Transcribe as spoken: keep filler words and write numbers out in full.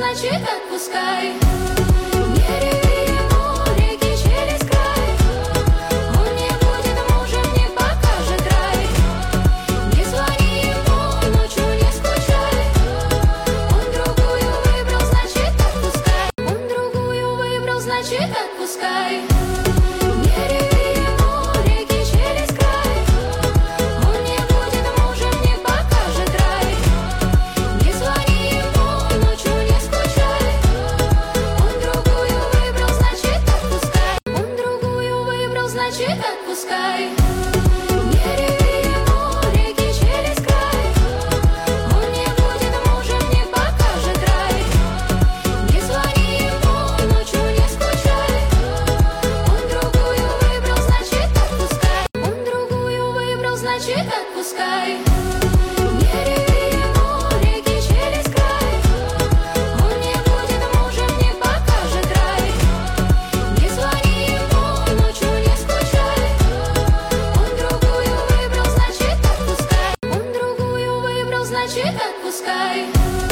значит отпускай. Не реви ему реки через край. Он не будет мужем, не покажет рай. Не звони ему, ночью не скучай. Он другую выбрал, значит отпускай. Он другую выбрал, значит отпускай. Не реви ему реки через край. Он не будет мужем, не покажет рай. Не звони ему, ночью не скучай. Он другую выбрал, значит отпускай. Он другую выбрал, значит отпускай. Не реви ему реки через край. Он не будет мужем, не покажет рай. Не звони ему, ночью не скучай. Он другую выбрал, значит отпускай. Он другую выбрал, значит отпускай. Не реви ему реки через край. Он не будет мужем, не покажет рай. Не звони ему, ночью не скучай. Он другую выбрал, значит отпускай. Он другую выбрал, значит отпускай.